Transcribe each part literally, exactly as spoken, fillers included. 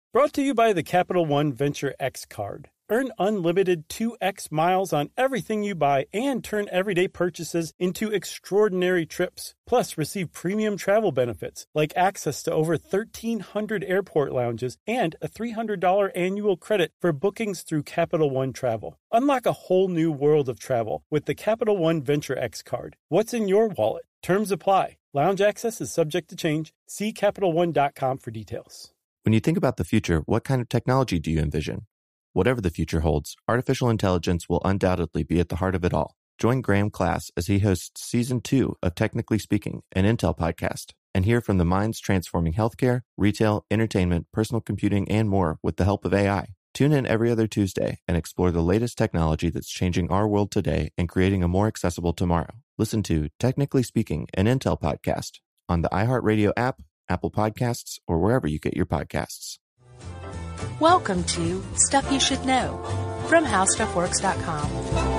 Brought to you by the Capital One Venture X card. Earn unlimited two x miles on everything you buy and turn everyday purchases into extraordinary trips. Plus, receive premium travel benefits like access to over thirteen hundred airport lounges and a three hundred dollars annual credit for bookings through Capital One Travel. Unlock a whole new world of travel with the Capital One Venture X card. What's in your wallet? Terms apply. Lounge access is subject to change. See Capital One dot com for details. When you think about the future, what kind of technology do you envision? Whatever the future holds, artificial intelligence will undoubtedly be at the heart of it all. Join Graham Class as he hosts Season two of Technically Speaking, an Intel podcast, and hear from the minds transforming healthcare, retail, entertainment, personal computing, and more with the help of A I. Tune in every other Tuesday and explore the latest technology that's changing our world today and creating a more accessible tomorrow. Listen to Technically Speaking, an Intel podcast on the iHeartRadio app, Apple Podcasts, or wherever you get your podcasts. Welcome to Stuff You Should Know from How Stuff Works dot com.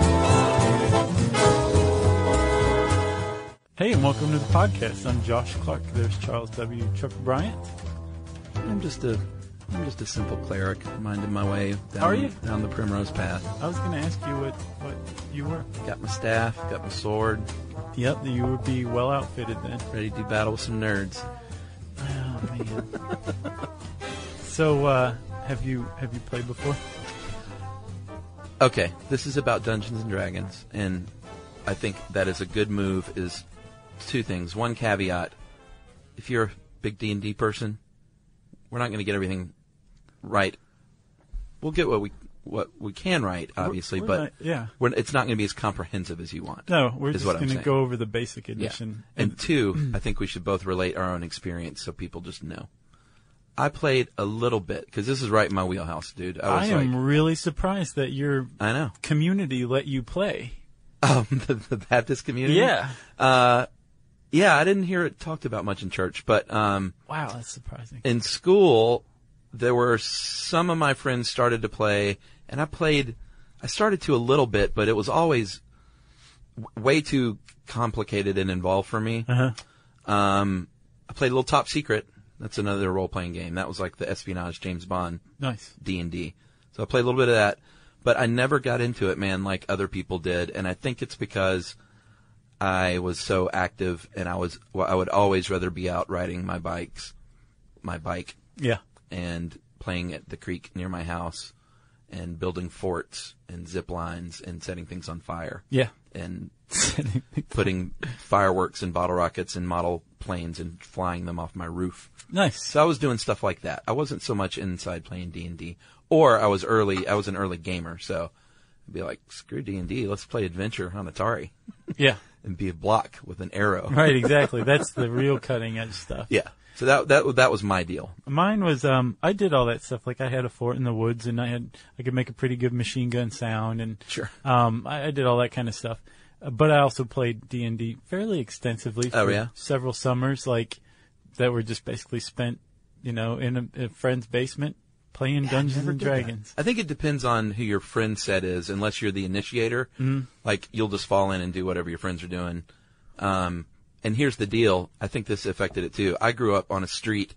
Hey, and welcome to the podcast. I'm Josh Clark. There's Charles W. Chuck Bryant. I'm just a, I'm just a simple cleric, minding my way down, Are you? down the primrose path. I was going to ask you what, what you were. Got my staff, got my sword, Yep, you would be well outfitted then. ready to do battle with some nerds. Oh, man. So, uh, have you have you played before? Okay, this is about Dungeons and Dragons, and I think that is a good move. Is two things. One caveat: if you're a big D and D person, we're not going to get everything right. We'll get what we what we can right, obviously, we're, we're but not, yeah, we're, it's not going to be as comprehensive as you want. no, we're is just what I'm going to saying. go over the basic edition. Yeah. And two, I think we should both relate our own experience so people just know. I played a little bit, because this is right in my wheelhouse, dude. I, I was am like, really surprised that your I know. community let you play. Um, the, the Baptist community? Yeah. Uh, yeah, I didn't hear it talked about much in church, but um, Wow, that's surprising. in school, there were some of my friends started to play, and I played, I started to a little bit, but it was always w- way too complicated and involved for me. Uh-huh. Um, I played a little Top Secret. That's another role-playing game. That was like the espionage James Bond Nice. D and D. So I played a little bit of that, but I never got into it, man, like other people did. And I think it's because I was so active, and I was well, I would always rather be out riding my bikes, my bike, Yeah. and playing at the creek near my house, and building forts and zip lines and setting things on fire. Yeah. And putting fireworks and bottle rockets and model planes and flying them off my roof. Nice. So I was doing stuff like that. I wasn't so much inside playing D and D. Or I was early, I was an early gamer, so I'd be like, screw D and D, let's play Adventure on Atari. Yeah. And be a block with an arrow. Right, exactly. That's the real cutting edge stuff. Yeah. So that that that was my deal. Mine was um I did all that stuff. Like I had a fort in the woods, and I had I could make a pretty good machine gun sound, and Sure. um I, I did all that kind of stuff. Uh, but I also played D and D fairly extensively for Oh, yeah? several summers, like that were just basically spent, you know, in a, a friend's basement playing Dungeons Never and did that. Dragons. I think it depends on who your friend set is, unless you're the initiator. Mm-hmm. Like, you'll just fall in and do whatever your friends are doing. Um, and here's the deal. I think this affected it too. I grew up on a street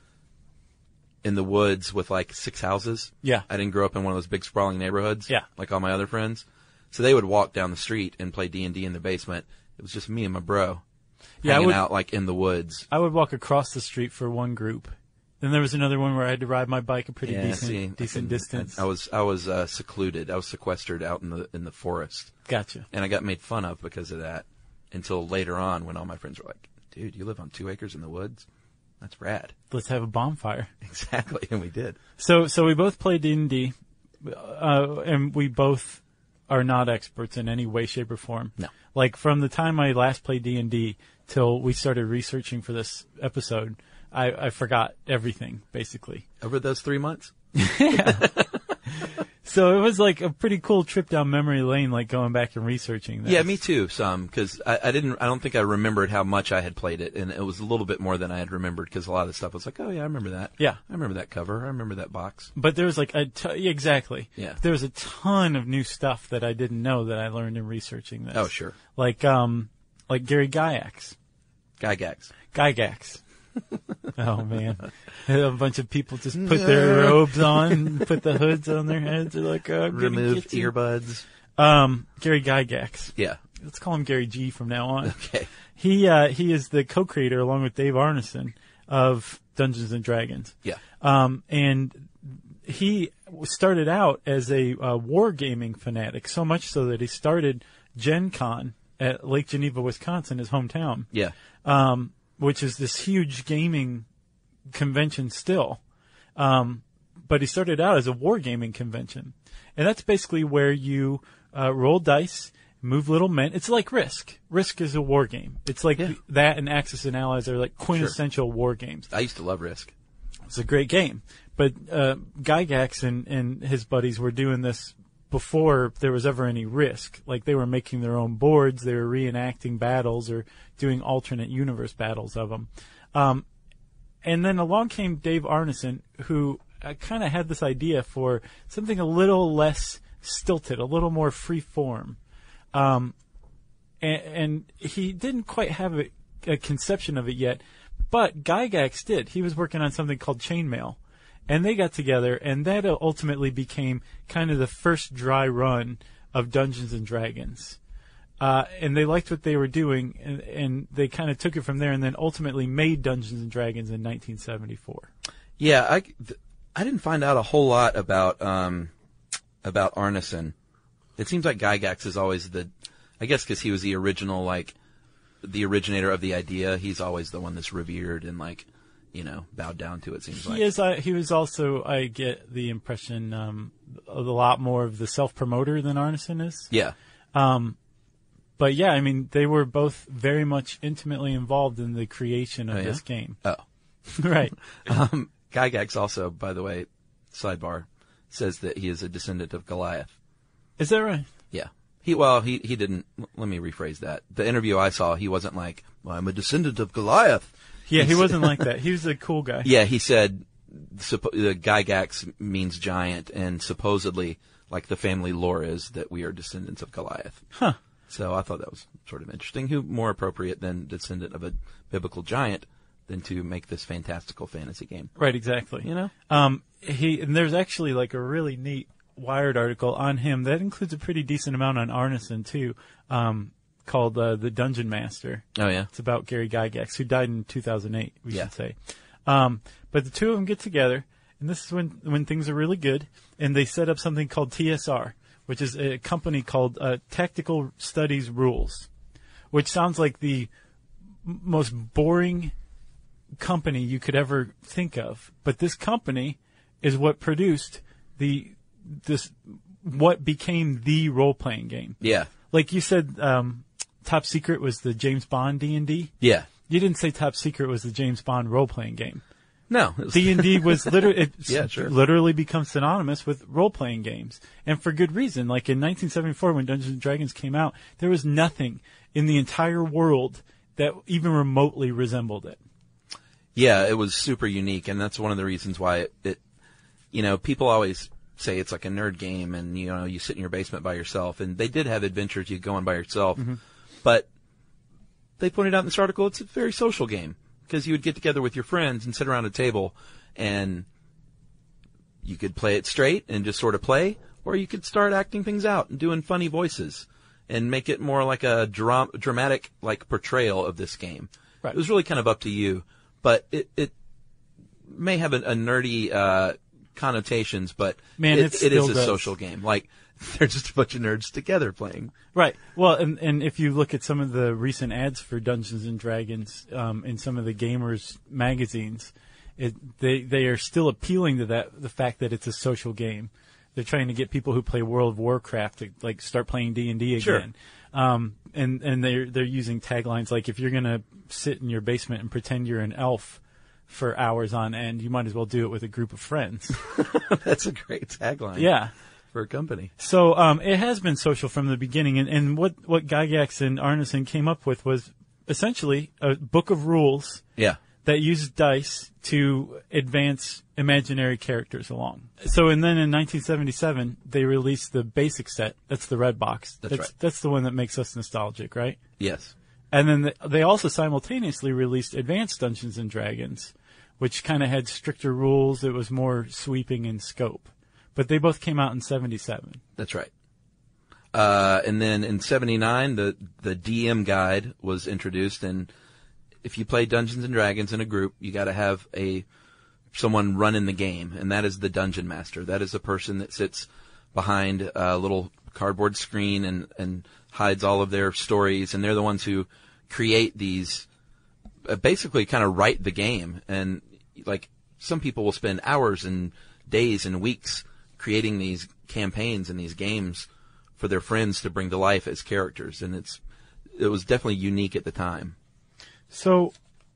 in the woods with like six houses. Yeah. I didn't grow up in one of those big sprawling neighborhoods. Yeah. Like all my other friends. So they would walk down the street and play D and D in the basement. It was just me and my bro Yeah, I hanging would- out like in the woods. I would walk across the street for one group. Then there was another one where I had to ride my bike a pretty Yeah, decent see, I decent couldn't- distance. I, I was I was uh, secluded. I was sequestered out in the in the forest. Gotcha. And I got made fun of because of that until later on when all my friends were like, dude, you live on two acres in the woods? That's rad. Let's have a bonfire. Exactly. And we did. So, so we both play D and D, uh, and we both are not experts in any way, shape, or form. No. Like from the time I last played D and D till we started researching for this episode, I, I forgot everything basically. Over those three months? So it was like a pretty cool trip down memory lane, like going back and researching that. Yeah, me too, some, because I, I didn't, I don't think I remembered how much I had played it, and it was a little bit more than I had remembered, because a lot of the stuff was like, oh yeah, I remember that. Yeah. I remember that cover. I remember that box. But there was like a t- yeah, exactly. Yeah. There was a ton of new stuff that I didn't know that I learned in researching this. Oh, sure. Like um, like Gary Gygax. Gygax. Gygax. Oh, man. A bunch of people just put their robes on, put the hoods on their heads. They're like, oh, I'm Remove get you. earbuds. Um, Gary Gygax. Yeah. Let's call him Gary G from now on. Okay. He uh, he is the co-creator, along with Dave Arneson, of Dungeons and Dragons. Yeah. Um, and he started out as a uh, wargaming fanatic, so much so that he started Gen Con at Lake Geneva, Wisconsin, his hometown. Yeah. Um, which is this huge gaming convention still. Um, but he started out as a wargaming convention. And that's basically where you uh, roll dice, move little men. It's like Risk. Risk is a war game. It's like Yeah. that and Axis and Allies are like quintessential Sure. war games. I used to love Risk. It's a great game. But uh, Gygax and, and his buddies were doing this before there was ever any Risk. Like, they were making their own boards, they were reenacting battles or doing alternate universe battles of them. Um, and then along came Dave Arneson, who uh, kind of had this idea for something a little less stilted, a little more free form. Um, and, and he didn't quite have a, a conception of it yet, but Gygax did. He was working on something called Chainmail. And they got together, and that ultimately became kind of the first dry run of Dungeons and Dragons. Uh, and they liked what they were doing, and, and they kind of took it from there, and then ultimately made Dungeons and Dragons in nineteen seventy-four. Yeah, I, th- I didn't find out a whole lot about um, about Arneson. It seems like Gygax is always the, I guess because he was the original, like, the originator of the idea. He's always the one that's revered and, like, you know, bowed down to, it seems He like. is. Uh, he was also, I get the impression, um, a lot more of the self-promoter than Arneson is. Yeah. Um, but yeah, I mean, they were both very much intimately involved in the creation of Oh, yeah? this game. Oh. Right. Um, Gygax also, by the way, sidebar, says that he is a descendant of Goliath. Is that right? Yeah. He, well, he, he didn't, let me rephrase that. The interview I saw, he wasn't like, well, I'm a descendant of Goliath. Yeah, he wasn't like that. He was a cool guy. Yeah, he said suppo- the Gygax means giant, and supposedly, like the family lore is, that we are descendants of Goliath. Huh. So I thought that was sort of interesting. Who more appropriate than descendant of a biblical giant than to make this fantastical fantasy game? Right, exactly. You know? Um, he and there's actually like a really neat Wired article on him that includes a pretty decent amount on Arneson too, um, called uh, The Dungeon Master. Oh, yeah? It's about Gary Gygax, who died in two thousand eight, we Yeah. should say. Um, but the two of them get together, and this is when, when things are really good, and they set up something called T S R, which is a company called uh, Tactical Studies Rules, which sounds like the m- most boring company you could ever think of. But this company is what produced the this what became the role-playing game. Yeah. Like you said, um, Top Secret was the James Bond D and D. Yeah. You didn't say Top Secret was the James Bond role-playing game. No. it was- D and D was literally, it's Yeah, sure. literally become synonymous with role-playing games. And for good reason. Like in nineteen seventy-four, when Dungeons and Dragons came out, there was nothing in the entire world that even remotely resembled it. Yeah, it was super unique, and that's one of the reasons why it, it you know, people always say it's like a nerd game, and, you know, you sit in your basement by yourself, and they did have adventures you go on by yourself, Mm-hmm. but they pointed out in this article it's a very social game, because you would get together with your friends and sit around a table, and you could play it straight and just sort of play, or you could start acting things out and doing funny voices, and make it more like a dra- dramatic, like, portrayal of this game. Right. It was really kind of up to you. But it, it may have a, a nerdy uh, connotations, but Man, it, it it is still a does. social game. Like, they're just a bunch of nerds together playing. Right. Well, and, and if you look at some of the recent ads for Dungeons and Dragons um, in some of the gamers magazines, it, they they are still appealing to that the fact that it's a social game. They're trying to get people who play World of Warcraft to like start playing D and D again. Sure. Um, and and they're they're using taglines like, if you're gonna sit in your basement and pretend you're an elf for hours on end, you might as well do it with a group of friends. That's a great tagline. Yeah. For a company. So um, it has been social from the beginning, and, and what what Gygax and Arneson came up with was essentially a book of rules Yeah. that uses dice to advance imaginary characters along. So, and then in nineteen seventy-seven, they released the basic set. That's the red box. That's right. That's the one that makes us nostalgic, right? Yes. And then the, they also simultaneously released Advanced Dungeons and Dragons, which kind of had stricter rules. It was more sweeping in scope. But they both came out in seventy-seven. That's right. Uh, and then in seventy-nine, the, the D M guide was introduced, and if you play Dungeons and Dragons in a group, you gotta have a, someone running the game, and that is the Dungeon Master. That is a person that sits behind a little cardboard screen and, and hides all of their stories, and they're the ones who create these, uh, basically kind of write the game. And like, some people will spend hours and days and weeks creating these campaigns and these games for their friends to bring to life as characters, and it's it was definitely unique at the time. So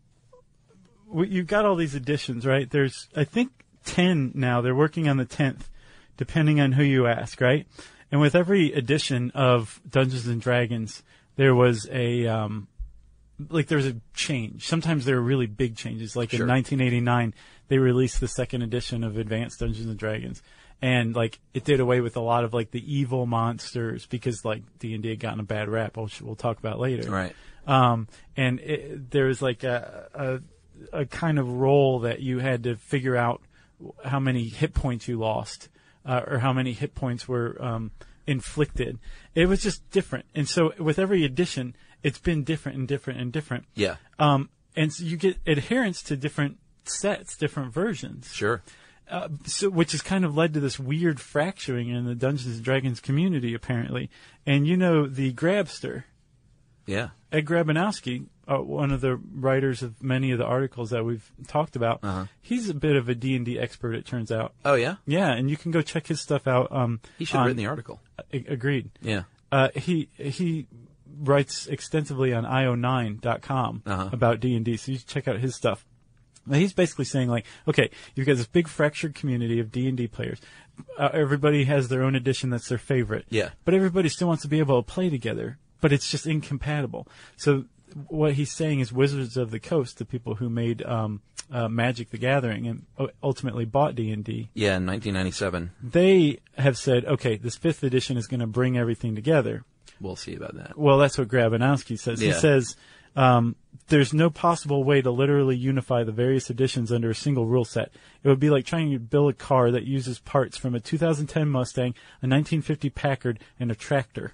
w- you've got all these editions, right? There's, I think, ten now. They're working on the tenth, depending on who you ask, right? And with every edition of Dungeons and Dragons, there was a um, like there was a change. Sometimes there were really big changes. Like Sure. in nineteen eighty-nine, they released the second edition of Advanced Dungeons and Dragons. And, like, it did away with a lot of, like, the evil monsters because, like, D and D had gotten a bad rap, which we'll talk about later. Right. Um, and it, there was, like, a, a, a kind of role that you had to figure out how many hit points you lost uh, or how many hit points were um, inflicted. It was just different. And so with every edition, it's been different and different and different. Yeah. Um, and so you get adherence to different sets, different versions. Sure. Uh, so, which has kind of led to this weird fracturing in the Dungeons and Dragons community, apparently. And you know the Grabster, Yeah. Ed Grabanowski, uh, one of the writers of many of the articles that we've talked about, Uh-huh. he's a bit of a D and D expert, it turns out. Oh, yeah? Yeah, and you can go check his stuff out. Um, He should have on- written the article. a- Agreed. Yeah. Uh, he he writes extensively on I O nine dot com Uh-huh. about D and D, so you should check out his stuff. Now, he's basically saying, like, okay, you've got this big fractured community of D and D players. Uh, everybody has their own edition that's their favorite. Yeah. But everybody still wants to be able to play together, but it's just incompatible. So what he's saying is Wizards of the Coast, the people who made um, uh, Magic the Gathering and uh, ultimately bought D and D, Yeah, in nineteen ninety-seven. they have said, okay, this fifth edition is going to bring everything together. We'll see about that. Well, that's what Grabanowski says. He Yeah. says um, there's no possible way to literally unify the various editions under a single rule set. It would be like trying to build a car that uses parts from a two thousand ten Mustang, a nineteen fifty Packard, and a tractor.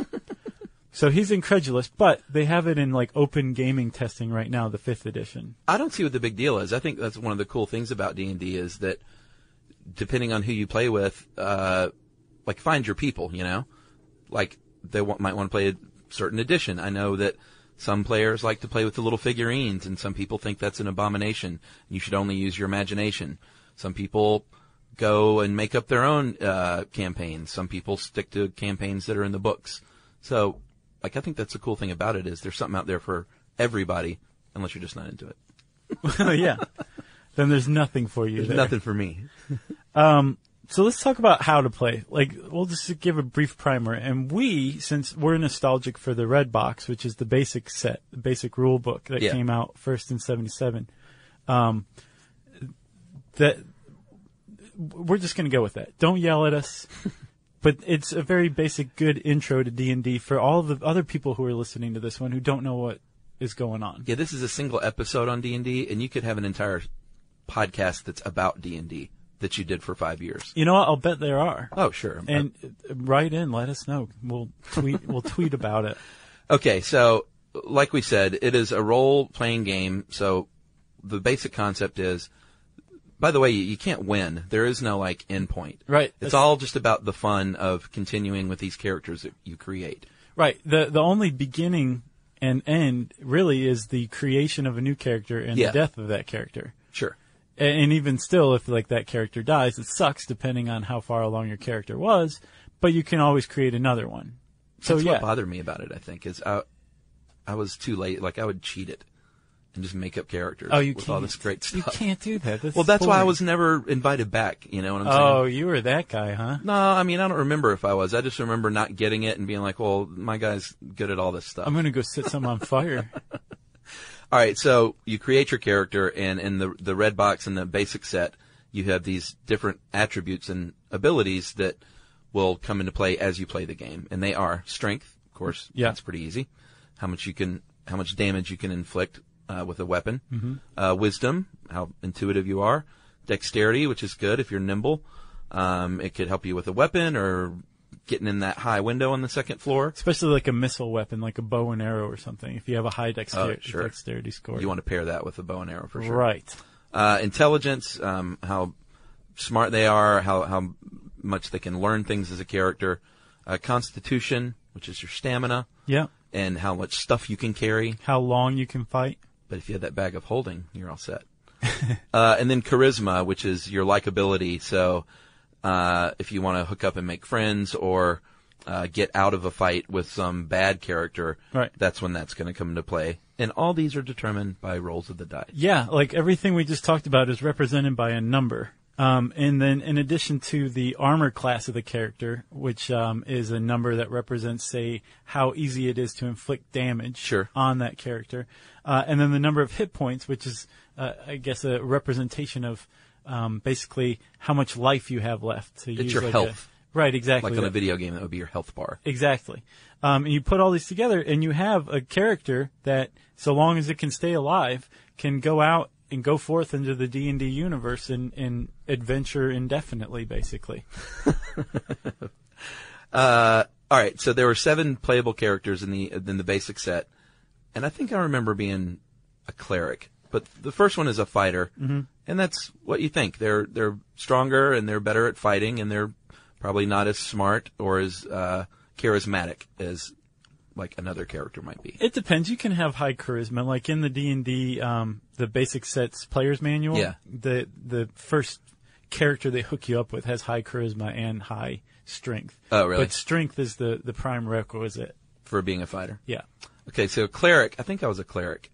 So he's incredulous, but they have it in like open gaming testing right now, the fifth edition. I don't see what the big deal is. I think that's one of the cool things about D and D is that depending on who you play with, uh, like find your people, you know? Like they want, might want to play a certain edition. I know that some players like to play with the little figurines, and some people think that's an abomination. You should only use your imagination. Some people go and make up their own uh, campaigns. Some people stick to campaigns that are in the books. So, like, I think that's the cool thing about it is there's something out there for everybody, unless you're just not into it. Yeah. Then there's nothing for you There's there. nothing for me. So let's talk about how to play. Like, we'll just give a brief primer. And we, since we're nostalgic for the Red Box, which is the basic set, the basic rule book that Yeah. came out first in seventy-seven, um, that we're just going to go with that. Don't yell at us. But it's a very basic, good intro to D and D for all of the other people who are listening to this one who don't know what is going on. Yeah, this is a single episode on D and D, and you could have an entire podcast that's about D and D that you did for five years. You know what? I'll bet there are. Oh, sure. And uh, write in, let us know. We'll tweet. We'll tweet about it. Okay, so like we said, it is a role-playing game. So the basic concept is, by the way, you, you can't win. There is no like end point. Right. It's all just about the fun of continuing with these characters that you create. Right. The the only beginning and end really is the creation of a new character and Yeah. the death of that character. Sure. And, and even still, if like that character dies, it sucks depending on how far along your character was. But you can always create another one. So That's yeah, what bothered me about it, I think, is I, I was too late. Like, I would cheat it and just make up characters oh, you with can't. all this great You stuff. can't do that. That's Well, that's why I boring. was never invited back, you know what I'm saying? Oh, you were that guy, huh? No, I mean, I don't remember if I was. I just remember not getting it and being like, well, my guy's good at all this stuff. I'm gonna go set some on fire. All right, so you create your character, and in the the red box and the basic set, you have these different attributes and abilities that will come into play as you play the game. And they are strength, of course. Yeah. That's pretty easy. How much you can how much damage you can inflict uh, with a weapon. Mm-hmm. Uh, wisdom, how intuitive you are. Dexterity, which is good if you're nimble. Um, it could help you with a weapon or getting in that high window on the second floor. Especially like a missile weapon, like a bow and arrow or something. If you have a high dexter- Oh, sure. dexterity score. You want to pair that with a bow and arrow for sure. Right. Uh, intelligence, um, how smart they are, how, how much they can learn things as a character. Uh, constitution, which is your stamina. Yeah. And how much stuff you can carry. How long you can fight. But if you had that bag of holding, you're all set. uh, and then charisma, which is your likability. So, uh, if you want to hook up and make friends or, uh, get out of a fight with some bad character, right. that's when that's going to come into play. And all these are determined by rolls of the dice. Yeah, like everything we just talked about is represented by a number. Um, and then in addition to the armor class of the character, which, um, is a number that represents, say, how easy it is to inflict damage sure. on that character. Uh, and then the number of hit points, which is, uh, I guess a representation of, um, basically how much life you have left to it's use. your like health. A, right, exactly. Like on that. a video game, that would be your health bar. Exactly. Um, and you put all these together and you have a character that, so long as it can stay alive, can go out and go forth into the D and D universe and, and adventure indefinitely, basically. uh, all right. So there were seven playable characters in the in the basic set, and I think I remember being a cleric. But the first one is a fighter, mm-hmm. and that's what you think. They're they're stronger and they're better at fighting, and they're probably not as smart or as uh, charismatic as like another character might be. It depends. You can have high charisma, like in the D and D, um, the basic sets player's manual. Yeah. The the first character they hook you up with has high charisma and high strength. Oh, really? But strength is the the prime requisite for being a fighter. Yeah. Okay, so cleric. I think I was a cleric.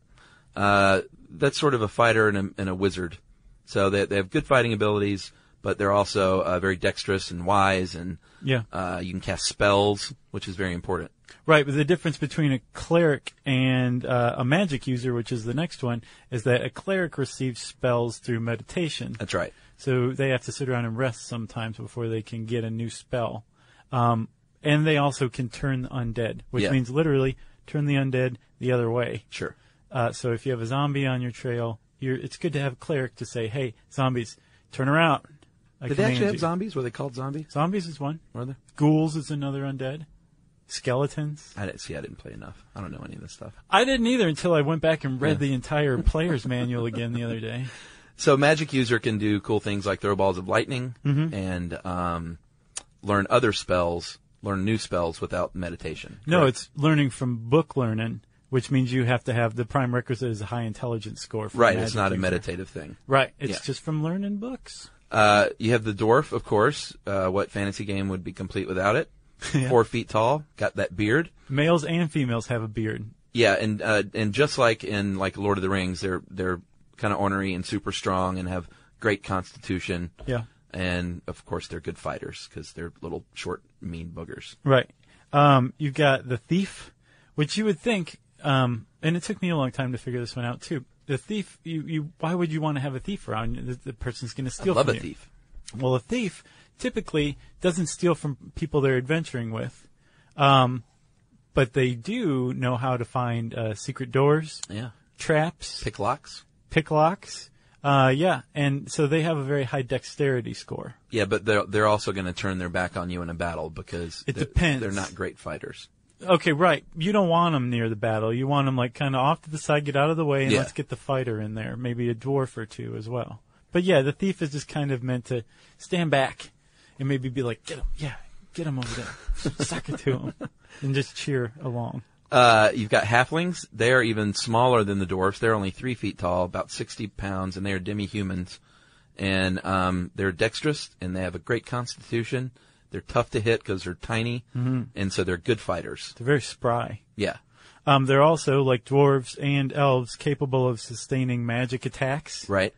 Uh, that's sort of a fighter and a, and a wizard. So they they have good fighting abilities, but they're also uh, very dexterous and wise, and yeah. uh, you can cast spells, which is very important. Right, but the difference between a cleric and uh, a magic user, which is the next one, is that a cleric receives spells through meditation. That's right. So they have to sit around and rest sometimes before they can get a new spell. Um, and they also can turn the undead, which yeah. means literally turn the undead the other way. Sure. Uh, so if you have a zombie on your trail, you're, it's good to have a cleric to say, hey, zombies, turn around. I Did they actually have you. zombies? Were they called zombies? Zombies is one. Were they? Ghouls is another undead. Skeletons. I didn't see. I didn't play enough. I don't know any of this stuff. I didn't either until I went back and read yeah. the entire player's manual again the other day. So magic user can do cool things like throw balls of lightning mm-hmm. and um, learn other spells, learn new spells without meditation. No, correct? it's learning from book learning, which means you have to have the prime requisite is a high intelligence score. For right, a it's not user. a meditative thing. Right, it's yeah. just from learning books. Uh, you have the dwarf, of course. Uh, what fantasy game would be complete without it? yeah. Four feet tall, got that beard. Males and females have a beard. Yeah, and uh, and just like in like Lord of the Rings, they're they're kind of ornery and super strong and have great constitution. Yeah, and of course they're good fighters because they're little short, mean boogers. Right. Um, you've got the thief, which you would think, um, and it took me a long time to figure this one out too. The thief, you, you why would you want to have a thief around? The, the person's going to steal I love from a you. thief. Well, a thief typically doesn't steal from people they're adventuring with, um, but they do know how to find uh, secret doors, yeah, traps, pick locks, pick locks. Uh, yeah, and so they have a very high dexterity score. Yeah, but they're they're also going to turn their back on you in a battle because it they're, depends. They're not great fighters. Okay, right. You don't want them near the battle. You want them like kind of off to the side, get out of the way, and yeah. let's get the fighter in there. Maybe a dwarf or two as well. But yeah, the thief is just kind of meant to stand back and maybe be like, get him, yeah, get him over there, suck it to him, and just cheer along. Uh, you've got halflings. They are even smaller than the dwarfs. They're only three feet tall, about sixty pounds, and they are demi-humans. And um, they're dexterous, and they have a great constitution. They're tough to hit because they're tiny, mm-hmm. and so they're good fighters. They're very spry. Yeah. Um, they're also, like dwarves and elves, capable of sustaining magic attacks. Right.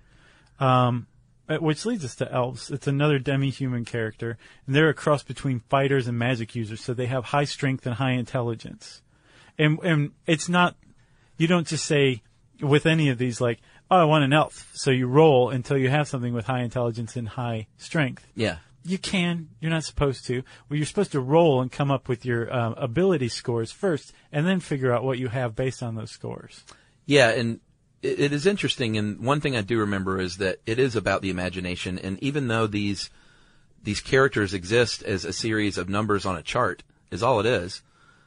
Um, which leads us to elves. It's another demi-human character, and they're a cross between fighters and magic users, so they have high strength and high intelligence. And, and it's not, you don't just say with any of these like, oh, I want an elf. So you roll until you have something with high intelligence and high strength. Yeah. You can. You're not supposed to. Well, you're supposed to roll and come up with your um, ability scores first, and then figure out what you have based on those scores. Yeah, and it, it is interesting. And one thing I do remember is that it is about the imagination. And even though these these characters exist as a series of numbers on a chart, is all it is.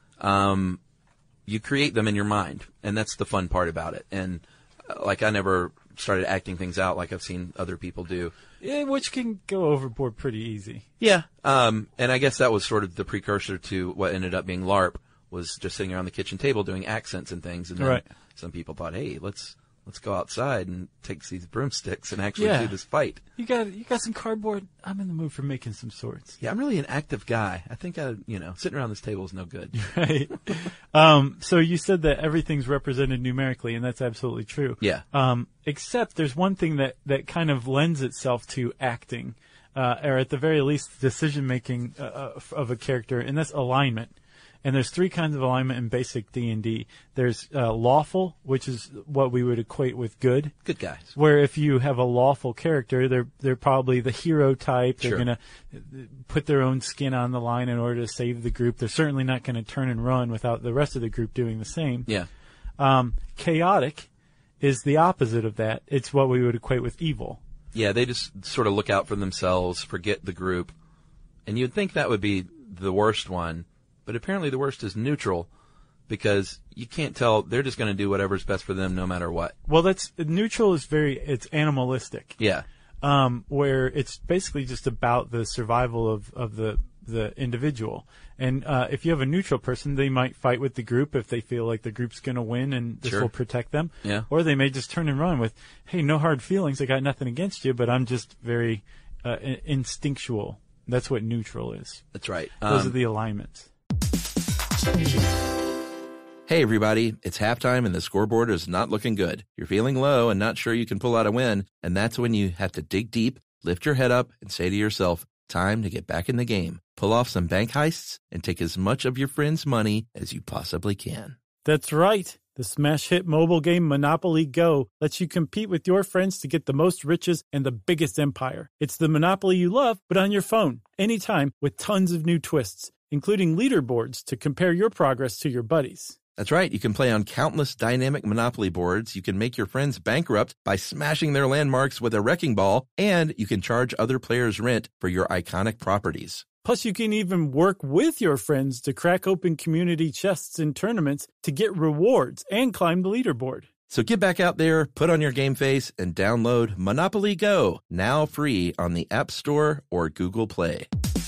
Um, you create them in your mind, and that's the fun part about it. And uh, like I never started acting things out like I've seen other people do. Yeah, which can go overboard pretty easy. Yeah, um, and I guess that was sort of the precursor to what ended up being LARP, was just sitting around the kitchen table doing accents and things. And then Right. some people thought, hey, let's let's go outside and take these broomsticks and actually Yeah. do this fight. You got you got some cardboard? I'm in the mood for making some swords. Yeah, I'm really an active guy. I think I, you know, sitting around this table is no good. Right. um, so you said that everything's represented numerically, and that's absolutely true. Yeah. Um, except there's one thing that, that kind of lends itself to acting, uh, or at the very least, decision making uh, of a character, and that's alignment. And there's three kinds of alignment in basic D and D. There's uh, lawful, which is what we would equate with good. Good guys. Where if you have a lawful character, they're they're probably the hero type. They're Sure. going to put their own skin on the line in order to save the group. They're certainly not going to turn and run without the rest of the group doing the same. Yeah. Um, chaotic is the opposite of that. It's what we would equate with evil. Yeah, they just sort of look out for themselves, forget the group. And you'd think that would be the worst one. But apparently the worst is neutral, because you can't tell. They're just going to do whatever's best for them no matter what. Well, that's neutral is very it's animalistic. Yeah. Um, where it's basically just about the survival of, of the the individual. And uh, if you have a neutral person, they might fight with the group if they feel like the group's going to win and this Sure. will protect them. Yeah. Or they may just turn and run with, hey, no hard feelings. I got nothing against you, but I'm just very uh, in- instinctual. That's what neutral is. That's right. Those Um, are the alignments. Hey everybody, it's halftime and the scoreboard is not looking good. You're feeling low and not sure you can pull out a win, and that's when you have to dig deep, lift your head up, and say to yourself, time to get back in the game. Pull off some bank heists and take as much of your friends' money as you possibly can. That's right. The smash hit mobile game Monopoly Go lets you compete with your friends to get the most riches and the biggest empire. It's the Monopoly you love, but on your phone, anytime, with tons of new twists, including leaderboards to compare your progress to your buddies. That's right. You can play on countless dynamic Monopoly boards. You can make your friends bankrupt by smashing their landmarks with a wrecking ball, and you can charge other players rent for your iconic properties. Plus, you can even work with your friends to crack open community chests in tournaments to get rewards and climb the leaderboard. So get back out there, put on your game face, and download Monopoly Go, now free on the App Store or Google Play.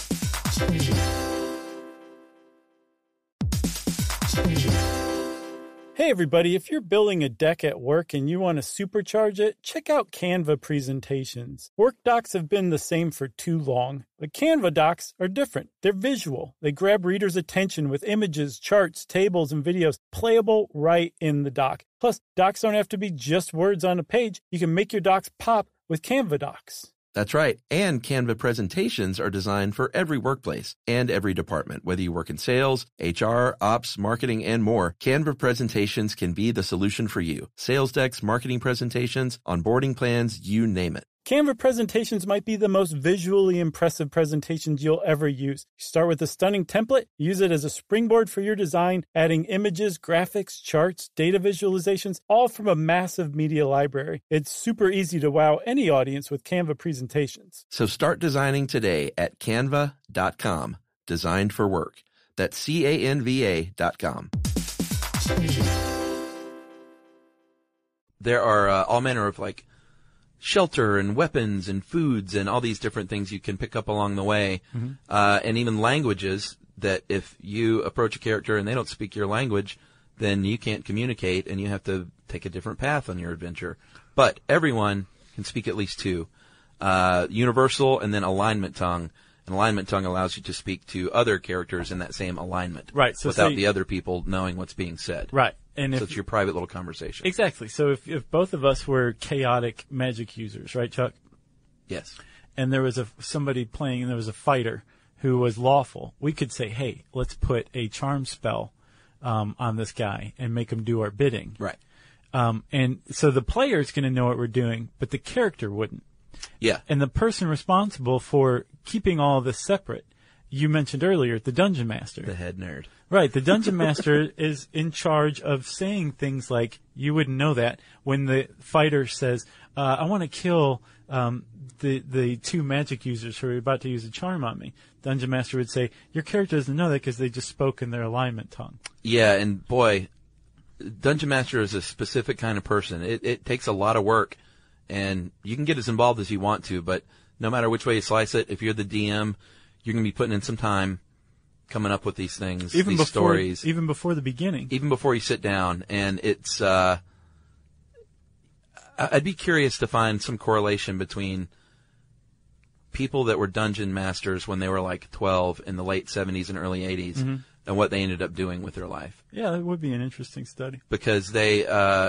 Hey everybody, if you're building a deck at work and you want to supercharge it, check out Canva presentations. Work docs have been the same for too long, but Canva docs are different. They're visual. They grab readers' attention with images, charts, tables, and videos playable right in the doc. Plus, docs don't have to be just words on a page. You can make your docs pop with Canva docs. That's right. And Canva presentations are designed for every workplace and every department. Whether you work in sales, H R, ops, marketing, and more, Canva presentations can be the solution for you. Sales decks, marketing presentations, onboarding plans, you name it. Canva presentations might be the most visually impressive presentations you'll ever use. You start with a stunning template, use it as a springboard for your design, adding images, graphics, charts, data visualizations, all from a massive media library. It's super easy to wow any audience with Canva presentations. So start designing today at canva dot com. Designed for work. That's C A N V A dot com. There are uh, all manner of like shelter and weapons and foods and all these different things you can pick up along the way, mm-hmm. uh, and even languages that if you approach a character and they don't speak your language, then you can't communicate and you have to take a different path on your adventure. But everyone can speak at least two, uh, universal and then alignment tongue. And alignment tongue allows you to speak to other characters in that same alignment, right? So without say, the other people knowing what's being said, right? And so if, it's your private little conversation. Exactly. So if if both of us were chaotic magic users, right, Chuck? Yes. And there was a somebody playing, and there was a fighter who was lawful. We could say, "Hey, let's put a charm spell um, on this guy and make him do our bidding." Right. Um, and so the player is going to know what we're doing, but the character wouldn't. Yeah. And the person responsible for keeping all of this separate, you mentioned earlier, the Dungeon Master. The head nerd. Right. The Dungeon Master is in charge of saying things like, you wouldn't know that, when the fighter says, uh, I want to kill um, the the two magic users who are about to use a charm on me. Dungeon Master would say, your character doesn't know that because they just spoke in their alignment tongue. Yeah, and boy, Dungeon Master is a specific kind of person. It, it takes a lot of work, and you can get as involved as you want to, but no matter which way you slice it, if you're the D M, you're going to be putting in some time coming up with these things, even these before, stories. Even before the beginning. Even before you sit down. And it's, uh, I'd be curious to find some correlation between people that were dungeon masters when they were like twelve in the late seventies and early eighties mm-hmm. and what they ended up doing with their life. Yeah, that would be an interesting study. Because they, uh,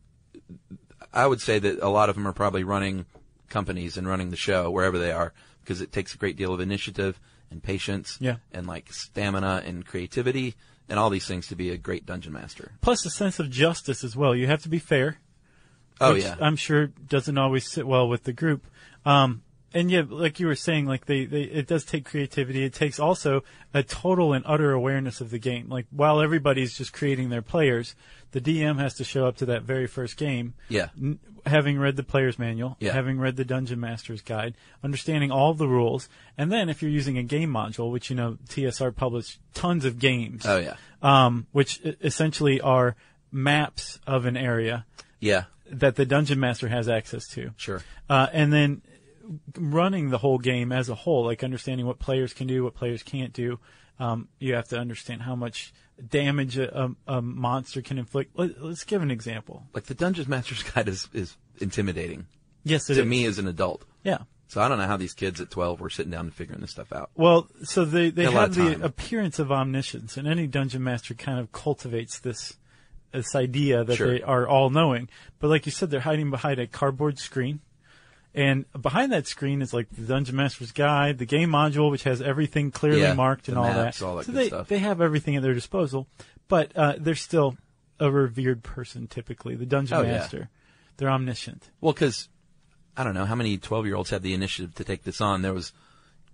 I would say that a lot of them are probably running companies and running the show wherever they are, because it takes a great deal of initiative and patience yeah. and like stamina and creativity and all these things to be a great dungeon master. Plus a sense of justice as well. You have to be fair. Oh, which yeah. I'm sure doesn't always sit well with the group. Um, and yeah, like you were saying, like they, they, it does take creativity. It takes also a total and utter awareness of the game. Like while everybody's just creating their players, the D M has to show up to that very first game. Yeah. N- having read the player's manual, yeah. having read the Dungeon Master's Guide, understanding all of the rules, and then if you're using a game module, which, you know, T S R published tons of games. Oh, yeah. Um, which essentially are maps of an area. Yeah. That the Dungeon Master has access to. Sure. Uh, and then running the whole game as a whole, like understanding what players can do, what players can't do. Um, you have to understand how much damage a, a, a monster can inflict. Let, let's give an example. Like the Dungeon Master's Guide is, is intimidating. Yes, it to is. me as an adult. Yeah. So I don't know how these kids at twelve were sitting down and figuring this stuff out. Well, so they, they A lot have of the time. appearance of omniscience, and any Dungeon Master kind of cultivates this this idea that Sure. they are all-knowing. But like you said, they're hiding behind a cardboard screen. And behind that screen is like the Dungeon Master's Guide, the game module, which has everything clearly Yeah, marked and the all maps, that. all that so good they, stuff. they have everything at their disposal. But uh, they're still a revered person, typically. The Dungeon Oh, yeah. Master. They're omniscient. Well, because I don't know how many twelve-year-olds had the initiative to take this on. There was,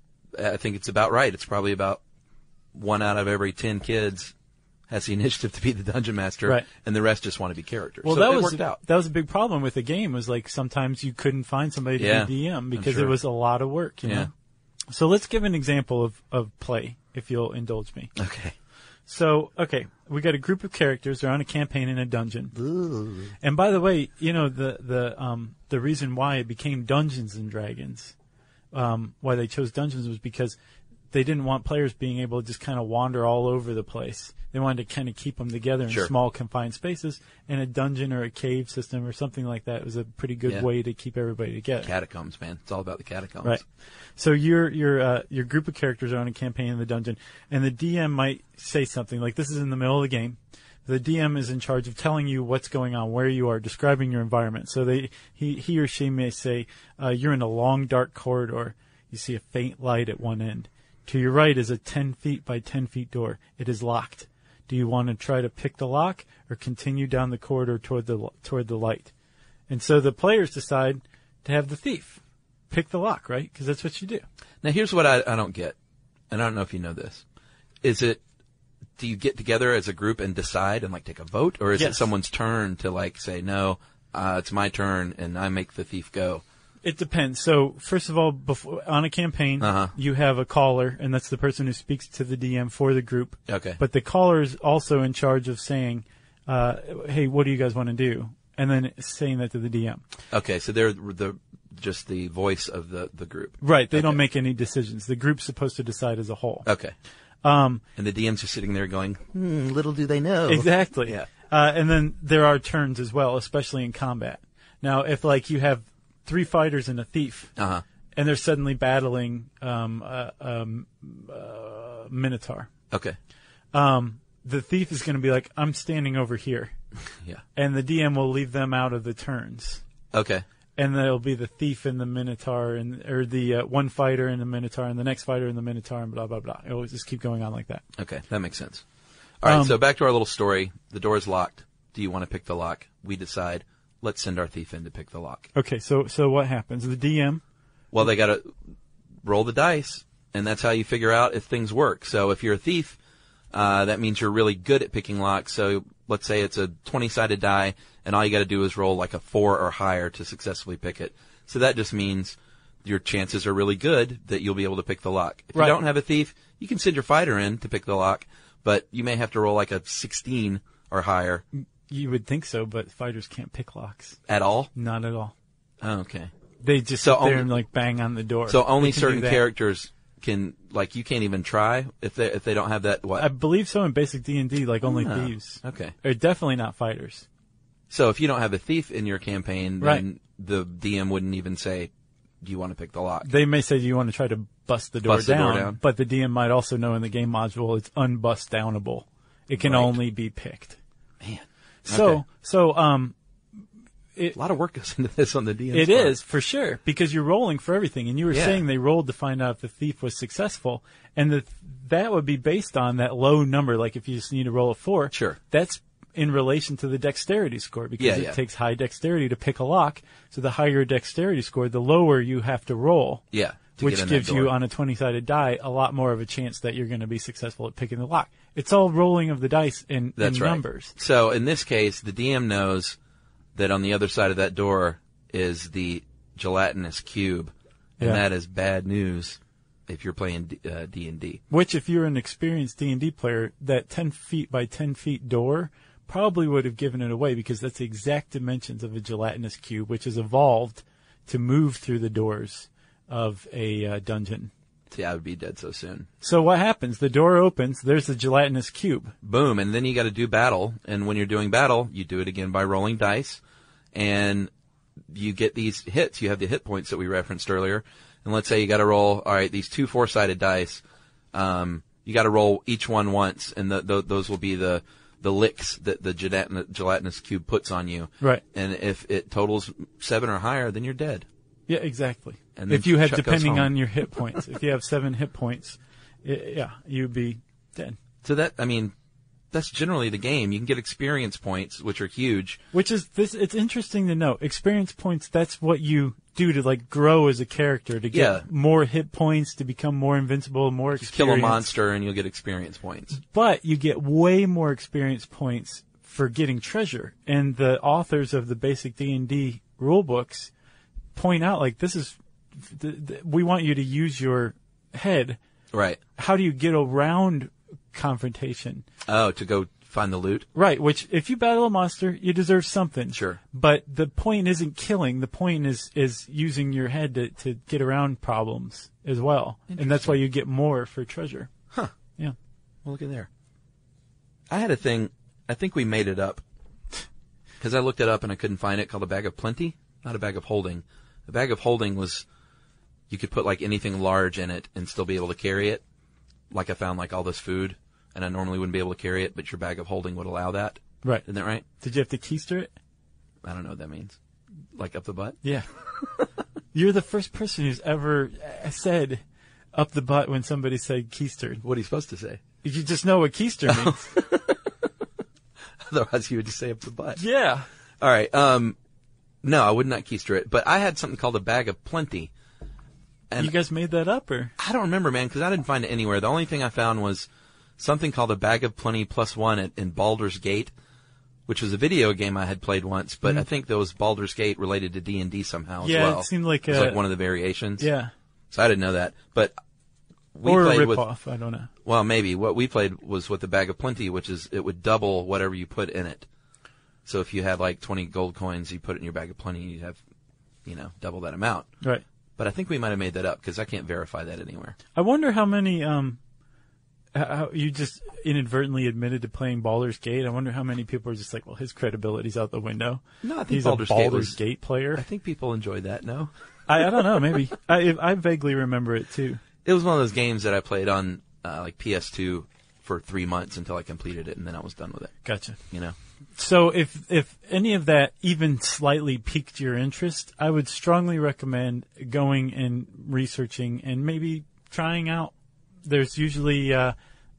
I think it's about right. It's probably about one out of every ten kids has the initiative to be the Dungeon Master, Right. and the rest just want to be characters. Well, so that it was worked out. that was a big problem with the game. Was like sometimes you couldn't find somebody to Yeah, be D M I'm because sure. it was a lot of work. You Yeah. know. So let's give an example of of play, if you'll indulge me. Okay. So, okay, we got a group of characters. They're on a campaign in a dungeon. Ooh. And by the way, you know, the, the, um, the reason why it became Dungeons and Dragons, um, why they chose dungeons was because they didn't want players being able to just kind of wander all over the place. They wanted to kind of keep them together in Sure. small confined spaces, and a dungeon or a cave system or something like that was a pretty good Yeah. way to keep everybody together. Catacombs, man. It's all about the catacombs. Right. So your your uh, your group of characters are on a campaign in the dungeon, and the D M might say something like, "This is in the middle of the game." The D M is in charge of telling you what's going on, where you are, describing your environment. So they he he or she may say, uh, "You're in a long dark corridor. You see a faint light at one end. To your right is a ten feet by ten feet door. It is locked. Do you want to try to pick the lock or continue down the corridor toward the toward the light?" And so the players decide to have the thief pick the lock, right? Because that's what you do. Now, here's what I, I don't get, and I don't know if you know this. Is it, do you get together as a group and decide and, like, take a vote? Or is Yes. it someone's turn to, like, say, no, uh, it's my turn, and I make the thief go? It depends. So, first of all, before, on a campaign, Uh-huh. you have a caller, and that's the person who speaks to the D M for the group. Okay. But the caller is also in charge of saying, uh, hey, what do you guys want to do? And then saying that to the D M. Okay, so they're the just the voice of the, the group. Right. They Okay. don't make any decisions. The group's supposed to decide as a whole. Okay. Um, And the D Ms are sitting there going, hmm, little do they know. Exactly. Yeah. Uh, and then there are turns as well, especially in combat. Now, if like you have three fighters and a thief, Uh-huh. and they're suddenly battling um, a, um, uh, Minotaur, Okay. um, the thief is going to be like, "I'm standing over here," Yeah. and the D M will leave them out of the turns, Okay. and there'll be the thief and the Minotaur, and or the uh, one fighter and the Minotaur, and the next fighter and the Minotaur, and blah blah blah. It'll just keep going on like that. Okay, that makes sense. All right, Um, so back to our little story. The door is locked. Do you want to pick the lock? We decide, let's send our thief in to pick the lock. Okay, so so what happens? The D M Well, they got to roll the dice, and that's how you figure out if things work. So if you're a thief, uh, that means you're really good at picking locks. So let's say it's a twenty-sided die, and all you got to do is roll like a four or higher to successfully pick it. So that just means your chances are really good that you'll be able to pick the lock. If Right. you don't have a thief, you can send your fighter in to pick the lock, but you may have to roll like a sixteen or higher. You would think so, but fighters can't pick locks. At all? Not at all. Oh, okay. They just So sit there only- and like bang on the door. So only They can do certain that. characters can, like, you can't even try if they if they don't have that. What? I believe so in basic D and D, like only Oh, thieves. okay. Or definitely not fighters. So if you don't have a thief in your campaign, then Right. the D M wouldn't even say, "Do you want to pick the lock?" They may say, do you want to try to bust the door, Bust the down? door down. But the D M might also know in the game module it's unbust downable. It can Right. only be picked. Man, So, Okay. so, um, a lot of work goes into this on the D M's it part. is for sure because you're rolling for everything. And you were Yeah. saying they rolled to find out if the thief was successful. And the, that would be based on that low number. Like if you just need to roll a four. Sure. That's in relation to the dexterity score because Yeah, it yeah. takes high dexterity to pick a lock. So the higher dexterity score, the lower you have to roll. Yeah, to Which get in gives that you, door. on a twenty-sided die, a lot more of a chance that you're going to be successful at picking the lock. It's all rolling of the dice in, That's in right. numbers. So in this case, the D M knows that on the other side of that door is the gelatinous cube, and Yeah. that is bad news if you're playing D- uh, D and D. Which, if you're an experienced D and D player, that ten feet by ten feet door probably would have given it away because that's the exact dimensions of a gelatinous cube, which has evolved to move through the doors of a uh, dungeon. See, I would be dead so soon. So what happens? The door opens. There's the gelatinous cube. Boom, and then you got to do battle, and when you're doing battle, you do it again by rolling dice, and you get these hits. You have the hit points that we referenced earlier, and let's say you got to roll. All right, these two four-sided dice. Um, you got to roll each one once, and the, the, those will be the the licks that the gelatin- gelatinous cube puts on you. Right. And if it totals seven or higher, then you're dead. Yeah, exactly. And then if you have, Chuck goes depending home. on your hit points, if you have seven hit points, i yeah, you'd be dead. So that, I mean, that's generally the game. You can get experience points, which are huge. Which is this? It's interesting to know. Experience points. That's what you do to like grow as a character to get Yeah. more hit points, to become more invincible, more Kill experience. a monster and you'll get experience points. But you get way more experience points for getting treasure. And the authors of the basic D and D rule books point out like this is. Th- th- we want you to use your head. Right. How do you get around confrontation? Oh, to go find the loot? Right, which if you battle a monster, you deserve something. Sure. But the point isn't killing. The point is is using your head to, to get around problems as well. And that's why you get more for treasure. Huh. Yeah. Well, look at there. I had a thing, I think we made it up. Because I looked it up and I couldn't find it, called a bag of plenty. Not a bag of holding. A bag of holding was, you could put like anything large in it and still be able to carry it. Like I found like all this food, and I normally wouldn't be able to carry it, but your bag of holding would allow that. Right. Isn't that right? Did you have to keister it? I don't know what that means. Like up the butt? Yeah. You're the first person who's ever uh, said up the butt when somebody said keistered. What are you supposed to say? You just know what keister means. Otherwise you would just say up the butt. Yeah. All right. Um, no, I would not keister it, but I had something called a bag of plenty. And You guys made that up, or? I don't remember, man, because I didn't find it anywhere. The only thing I found was something called a bag of plenty plus one at, in Baldur's Gate, which was a video game I had played once, but I think there was Baldur's Gate related to D and D somehow as Yeah, well. it seemed like it was a- like one of the variations. Yeah. So I didn't know that, but we or a played with. ripoff. I don't know. Well, maybe what we played was with the bag of plenty, which is it would double whatever you put in it. So if you had like twenty gold coins, you put it in your bag of plenty, you'd have, you know, double that amount. Right. But I think we might have made that up because I can't verify that anywhere. I wonder how many um, how you just inadvertently admitted to playing Baldur's Gate. I wonder how many people are just like, well, his credibility's out the window. No, I think He's Baldur's a Gate Baldur's was- Gate player. I think people enjoyed that. No, I, I don't know. Maybe I, I vaguely remember it too. it was one of those games that I played on uh, like P S two for three months until I completed it, and then I was done with it. Gotcha. You know. So if if any of that even slightly piqued your interest, I would strongly recommend going and researching and maybe trying out. There's usually, uh,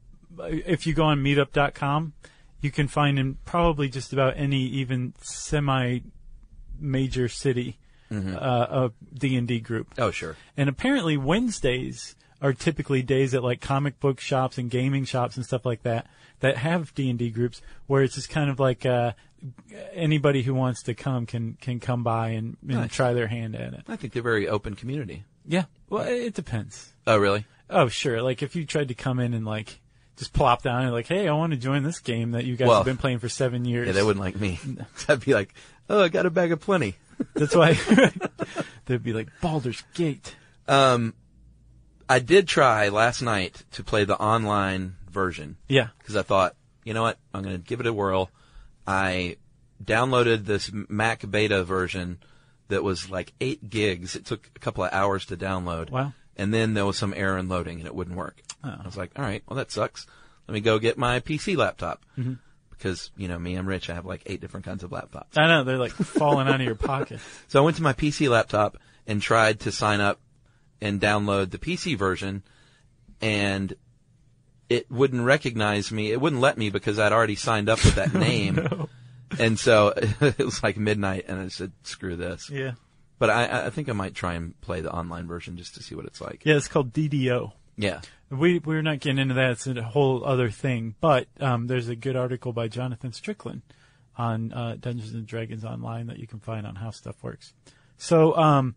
if you go on meetup dot com, you can find in probably just about any even semi-major city mm-hmm. uh, a D and D group. Oh, sure. And apparently Wednesdays are typically days at like comic book shops and gaming shops and stuff like that that have D and D groups where it's just kind of like uh, anybody who wants to come can can come by and, and Nice. try their hand at it. I think they're a very open community. Yeah. Well, it depends. Oh, really? Oh, sure. Like if you tried to come in and like just plop down and like, hey, I want to join this game that you guys Well, have been playing for seven years. Yeah, they wouldn't like me. I'd be like, oh, I got a bag of plenty. That's why they'd be like Baldur's Gate. Um, I did try last night to play the online version. Yeah. Because I thought, you know what, I'm going to give it a whirl. I downloaded this Mac beta version that was like eight gigs. It took a couple of hours to download. Wow. And then there was some error in loading and it wouldn't work. Oh. I was like, all right, well, that sucks. Let me go get my P C laptop. Mm-hmm. Because, you know, me, I'm rich. I have like eight different kinds of laptops. I know. They're like falling out of your pocket. So I went to my P C laptop and tried to sign up and download the P C version, and it wouldn't recognize me. It wouldn't let me because I'd already signed up with that name. No. And so it was like midnight, and I said, screw this. Yeah. But I, I think I might try and play the online version just to see what it's like. Yeah, it's called D D O. Yeah. We, we're not getting into that. It's a whole other thing. But um, there's a good article by Jonathan Strickland on uh, Dungeons and Dragons Online that you can find on How Stuff Works. So, um,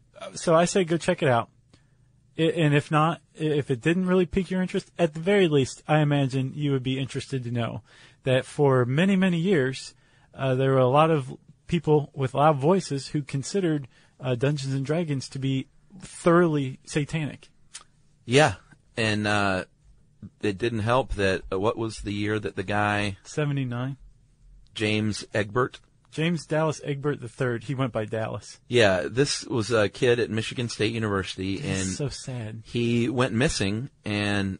so I say go check it out. I, and if not, if it didn't really pique your interest, at the very least, I imagine you would be interested to know that for many, many years, uh, there were a lot of people with loud voices who considered uh, Dungeons and Dragons to be thoroughly satanic. Yeah. And uh, it didn't help that, uh, what was the year that the guy, seventy-nine James Egbert, James Dallas Egbert the third. He went by Dallas. yeah, this was a kid at Michigan State University, and It's so sad. he went missing, and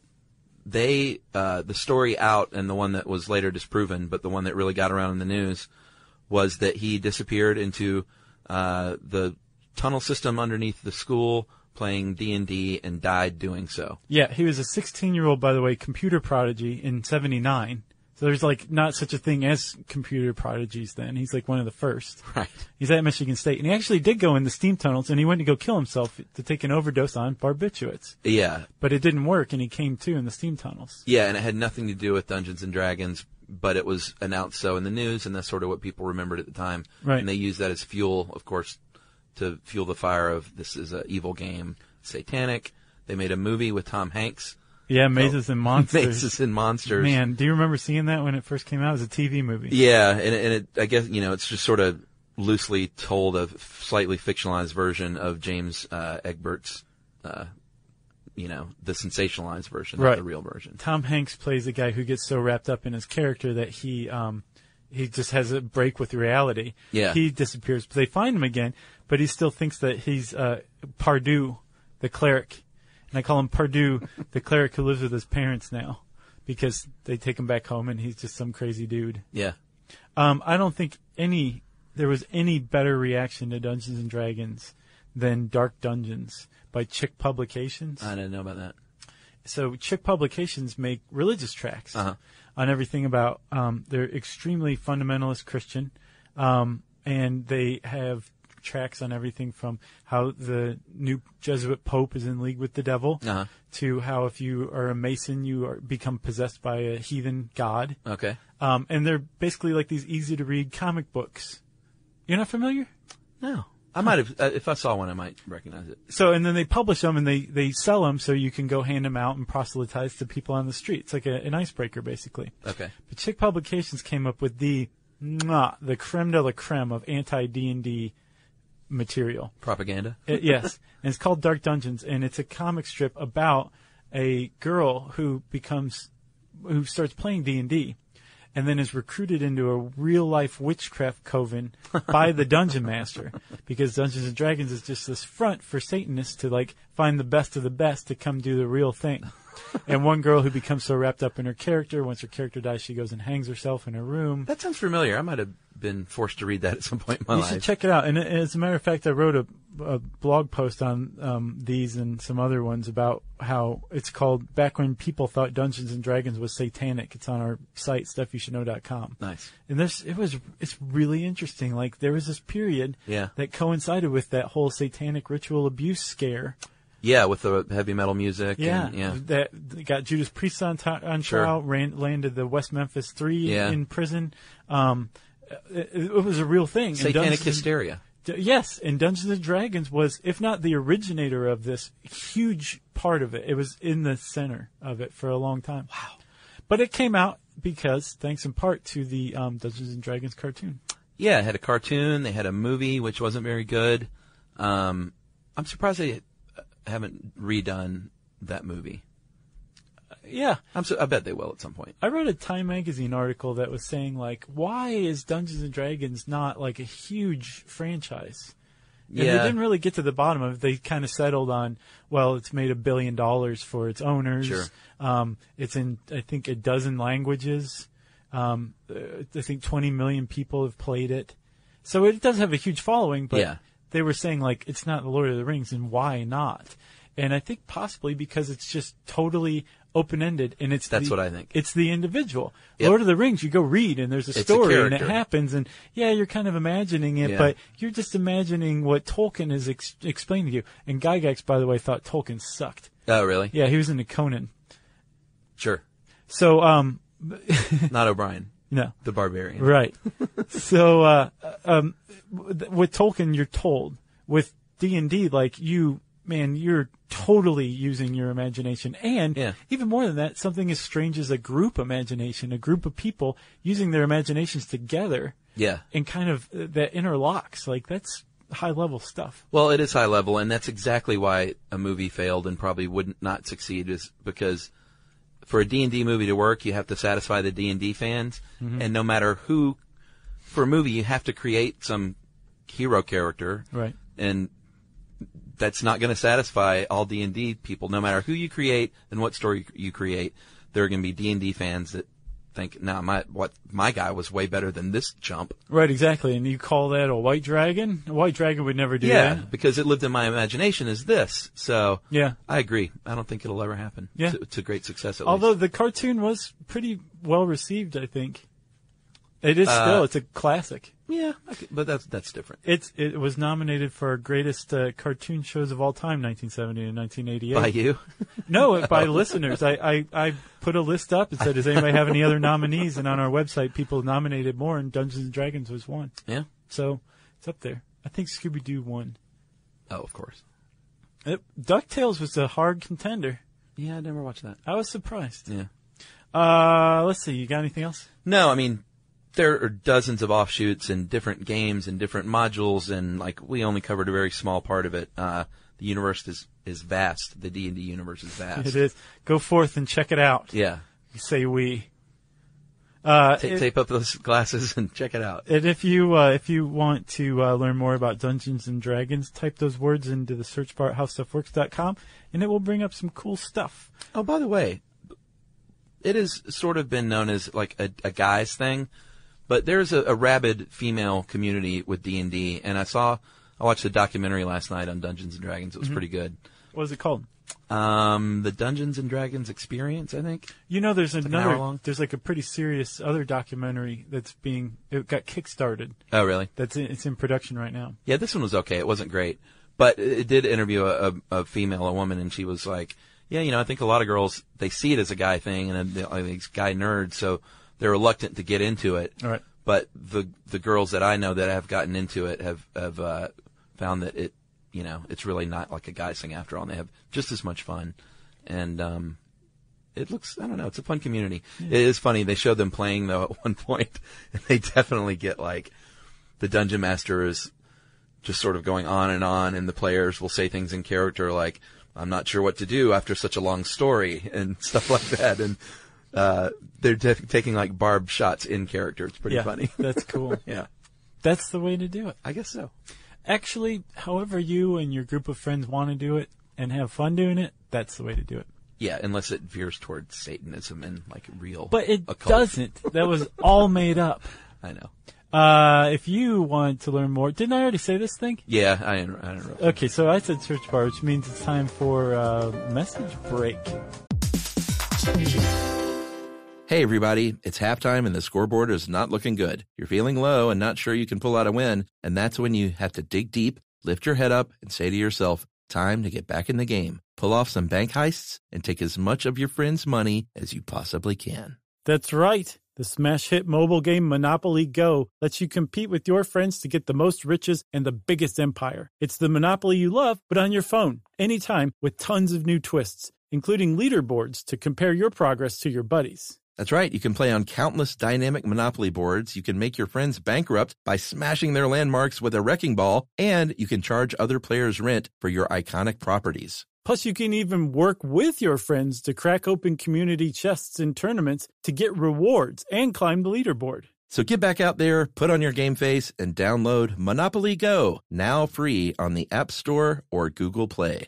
they, uh, the story out, and the one that was later disproven, but the one that really got around in the news, was that he disappeared into uh, the tunnel system underneath the school, playing D and D, and died doing so. Yeah, he was a sixteen-year-old, by the way, computer prodigy in seventy-nine. So there's like not such a thing as computer prodigies then. He's like one of the first. Right. He's at Michigan State. And he actually did go in the steam tunnels, and he went to go kill himself to take an overdose on barbiturates. Yeah. But it didn't work, and he came to in the steam tunnels. Yeah, and it had nothing to do with Dungeons and Dragons, but it was announced so in the news, and that's sort of what people remembered at the time. Right. And they used that as fuel, of course, to fuel the fire of this is an evil game, satanic. They made a movie with Tom Hanks. Yeah, Mazes and Monsters. Mazes and Monsters. Man, do you remember seeing that when it first came out? It was a T V movie. Yeah, and, and it, I guess, you know, it's just sort of loosely told a slightly fictionalized version of James uh, Egbert's, uh, you know, the sensationalized version, Right. not the real version. Tom Hanks plays a guy who gets so wrapped up in his character that he um, he just has a break with reality. Yeah. He disappears. But they find him again, but he still thinks that he's uh, Pardue, the cleric. And I call him Pardue, the cleric who lives with his parents now, because they take him back home and he's just some crazy dude. Yeah. Um, I don't think any there was any better reaction to Dungeons and Dragons than Dark Dungeons by Chick Publications. I didn't know about that. So Chick Publications make religious tracts Uh-huh. on everything about, um, they're extremely fundamentalist Christian, um, and they have tracts on everything from how the new Jesuit Pope is in league with the devil Uh-huh. to how if you are a Mason, you are, become possessed by a heathen god. Okay. Um, and they're basically like these easy to read comic books. You're not familiar? No. I might have, uh, if I saw one, I might recognize it. So, and then they publish them and they, they sell them so you can go hand them out and proselytize to people on the street. It's like a, an icebreaker, basically. Okay. But Chick Publications came up with the, mwah, the creme de la creme of anti-D and D material. Propaganda? It, yes. And it's called Dark Dungeons, and it's a comic strip about a girl who becomes, who starts playing D and D. And then is recruited into a real-life witchcraft coven by the Dungeon Master, because Dungeons and Dragons is just this front for Satanists to, like, find the best of the best to come do the real thing. And one girl who becomes so wrapped up in her character, once her character dies, she goes and hangs herself in her room. That sounds familiar. I might have been forced to read that at some point in my you life. should check it out. And as a matter of fact, I wrote a, a blog post on um, these and some other ones about how it's called Back When People Thought Dungeons and Dragons Was Satanic. It's on our site, stuff you should know dot com. Nice. And there's, it was, it's really interesting. Like, there was this period Yeah. that coincided with that whole satanic ritual abuse scare. Yeah, with the heavy metal music. Yeah, and, yeah. that got Judas Priest on, t- on Sure. trial, ran, landed the West Memphis Three Yeah. in prison. Um, it, it was a real thing. And Satanic Dungeons and- hysteria. D- Yes, and Dungeons and Dragons was, if not the originator of this, huge part of it. It was in the center of it for a long time. Wow. But it came out because, thanks in part to the um, Dungeons and Dragons cartoon. Yeah, it had a cartoon. They had a movie, which wasn't very good. Um, I'm surprised they haven't redone that movie. Yeah. I'm so, I bet they will at some point. I wrote a Time magazine article that was saying, like, why is Dungeons and Dragons not, like, a huge franchise? And Yeah. they didn't really get to the bottom of it. They kind of settled on, well, it's made a billion dollars for its owners. Sure. Um, it's in, I think, a dozen languages. Um, uh, I think twenty million people have played it. So it does have a huge following, but Yeah. they were saying, like, it's not the Lord of the Rings, and why not? And I think possibly because it's just totally open-ended, and it's That's the, what I think. It's the individual. Yep. Lord of the Rings, you go read, and there's a It's a story, and it character. happens, and yeah, you're kind of imagining it, Yeah. but you're just imagining what Tolkien is ex- explaining to you. And Gygax, by the way, thought Tolkien sucked. Oh, really? Yeah, he was into Conan. Sure. So, um, Not O'Brien, no. the barbarian. Right. so, uh, um, with Tolkien, you're told. With D and D, like, you, man, you're totally using your imagination. And Yeah. even more than that, something as strange as a group imagination, a group of people using their imaginations together Yeah. and kind of uh, that interlocks. Like, that's high level stuff. Well, it is high level, and that's exactly why a movie failed and probably would not succeed, is because for a D and D movie to work, you have to satisfy the D and D fans, Mm-hmm. and no matter who, for a movie, you have to create some hero character, Right. and that's not going to satisfy all D and D people. No matter who you create and what story you create, there are going to be D and D fans that think, "No, my what my guy was way better than this chump." Right, exactly. And you call that a white dragon? A white dragon would never do Yeah, that. because it lived in my imagination as this. So Yeah. I agree. I don't think it'll ever happen. Yeah. To, to great success, at Although least. the cartoon was pretty well received, I think. It is Uh, still, it's a classic. Yeah, I could- but that's that's different. It's it was nominated for greatest uh, cartoon shows of all time, nineteen seventy and nineteen eighty-eight. By you? No, by listeners. I, I, I put a list up and said, does anybody have any other nominees? And on our website, people nominated more, and Dungeons and Dragons was one. Yeah. So it's up there. I think Scooby-Doo won. Oh, of course. It, DuckTales was a hard contender. Yeah, I never watched that. I was surprised. Yeah. Uh, let's see. You got anything else? No, I mean, there are dozens of offshoots and different games and different modules, and like we only covered a very small part of it. Uh, the universe is is vast. The D and D universe is vast. It is. Go forth and check it out. Yeah. Say we. Uh, Ta it- tape up those glasses and check it out. And if you uh, if you want to uh, learn more about Dungeons and Dragons, type those words into the search bar at how stuff works dot com, and it will bring up some cool stuff. Oh, by the way, it has sort of been known as like a, a guy's thing, but there's a, a rabid female community with D and D, and I saw, I watched a documentary last night on Dungeons and Dragons. It was pretty good. What is it called? Um, the Dungeons and Dragons Experience, I think. You know, there's an another. hour long. There's like a pretty serious other documentary that's being. It got kickstarted. Oh, really? That's in, it's in production right now. Yeah, this one was okay. It wasn't great, but it did interview a, a, a female, a woman, and she was like, "Yeah, you know, I think a lot of girls they see it as a guy thing and they're like these guy nerds, so they're reluctant to get into it." All right. But the the girls that I know that have gotten into it have have uh, found that it, you know, it's really not like a guy's thing after all. And they have just as much fun, and um, it looks, I don't know, it's a fun community. It is funny. They showed them playing though at one point, and they definitely get like the dungeon master is just sort of going on and on, and the players will say things in character like, "I'm not sure what to do after such a long story," and stuff like that, and. Uh, they're t- taking like barbed shots in character. It's pretty yeah, funny. That's cool. Yeah. That's the way to do it. I guess so. Actually, however you and your group of friends want to do it and have fun doing it, that's the way to do it. Yeah, unless it veers towards Satanism and like real. But it occult. doesn't. That was all made up. I know. Uh, if you want to learn more, didn't I already say this thing? Yeah, I, I don't know. Okay, so I said search bar, which means it's time for uh, message break. Hey, everybody, it's halftime and the scoreboard is not looking good. You're feeling low and not sure you can pull out a win, and that's when you have to dig deep, lift your head up, and say to yourself, time to get back in the game. Pull off some bank heists and take as much of your friends' money as you possibly can. That's right. The smash hit mobile game Monopoly Go lets you compete with your friends to get the most riches and the biggest empire. It's the Monopoly you love, but on your phone, anytime, with tons of new twists, including leaderboards to compare your progress to your buddies. That's right. You can play on countless dynamic Monopoly boards. You can make your friends bankrupt by smashing their landmarks with a wrecking ball, and you can charge other players rent for your iconic properties. Plus, you can even work with your friends to crack open community chests in tournaments to get rewards and climb the leaderboard. So get back out there, put on your game face, and download Monopoly Go, now free on the App Store or Google Play.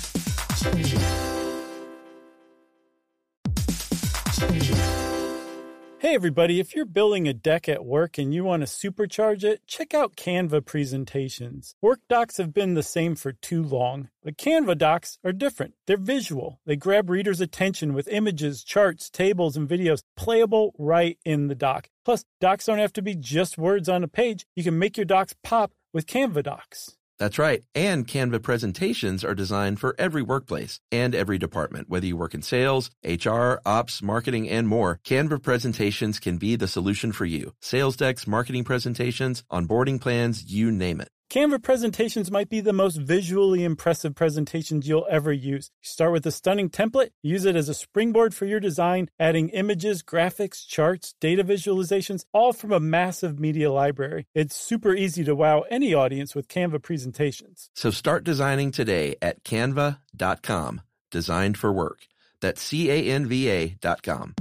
Hey everybody, if you're building a deck at work and you want to supercharge it, check out Canva presentations. Work docs have been the same for too long, but Canva docs are different. They're visual. They grab readers' attention with images, charts, tables, and videos playable right in the doc. Plus, docs don't have to be just words on a page. You can make your docs pop with Canva docs. That's right. And Canva presentations are designed for every workplace and every department. Whether you work in sales, H R, ops, marketing, and more, Canva presentations can be the solution for you. Sales decks, marketing presentations, onboarding plans, you name it. Canva presentations might be the most visually impressive presentations you'll ever use. You start with a stunning template, use it as a springboard for your design, adding images, graphics, charts, data visualizations, all from a massive media library. It's super easy to wow any audience with Canva presentations. So start designing today at canva dot com. Designed for work. That's C A N V A dot com.